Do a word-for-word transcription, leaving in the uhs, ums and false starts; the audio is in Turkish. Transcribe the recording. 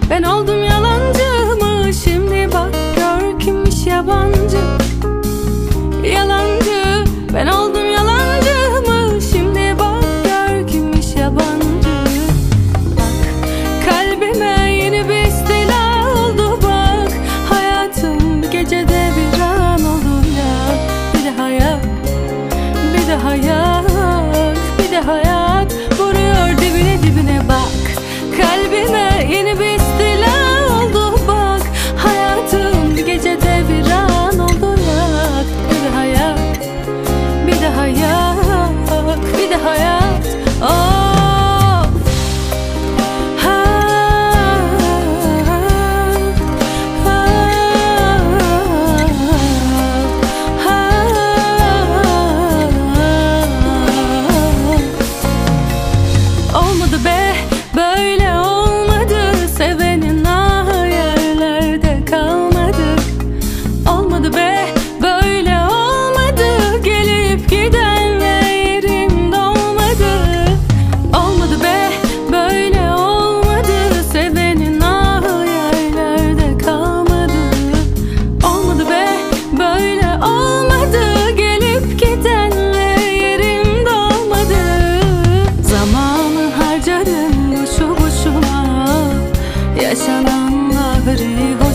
Ben oldum yalancı mı? Şimdi bak gör kimmiş yabancı. Yalancı, ben oldum yalancı mı? Şimdi bak gör kimmiş yabancı. Bak kalbime yeni bir istila oldu bak. Hayatım bir gecede bir an olur ya. Bir de hayat, bir de hayat, bir de hayat vuruyor dibine dibine bak. Kalbime yeni bir istila oldu bak. Hayatım bir gecede bir an oldu ya. Bir de hayat, bir de hayat, bir de hayat. Oh. Ha, ha, ha, ha. Olmadı be, böyle olmadı. Sevenin hayallerde kalmadı. Olmadı be, böyle olmadı. Gelip gidenle yerim dolmadı. Olmadı be, böyle olmadı. Sevenin hayallerde kalmadı. Olmadı be, böyle olmadı. Gelip gidenle yerim dolmadı. Zamanı harcadım boşu boşuna. Yaşananları